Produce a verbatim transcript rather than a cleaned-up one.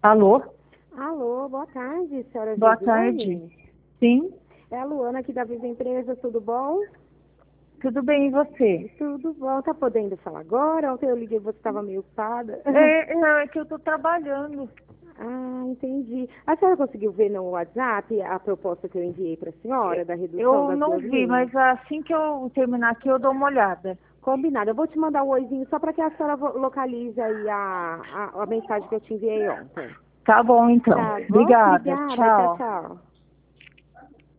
Alô? Alô, boa tarde, senhora Boa tarde. Josiane. Sim? É a Luana aqui da Visa Empresa, tudo bom? Tudo bem, e você? Tudo bom, tá podendo falar agora? Ontem eu liguei, você estava meio ocupada. É, não, é que eu tô trabalhando. Ah, entendi. A senhora conseguiu ver no WhatsApp a proposta que eu enviei para a senhora da redução Eu das não duas vi, linhas? mas assim que eu terminar aqui eu dou uma olhada. Combinado. Eu vou te mandar o oizinho só para que a senhora vo- localize aí a, a, a mensagem que eu te enviei ontem. Tá bom, então. Tá bom? Obrigada. Obrigada. Tchau, Tchau. tchau.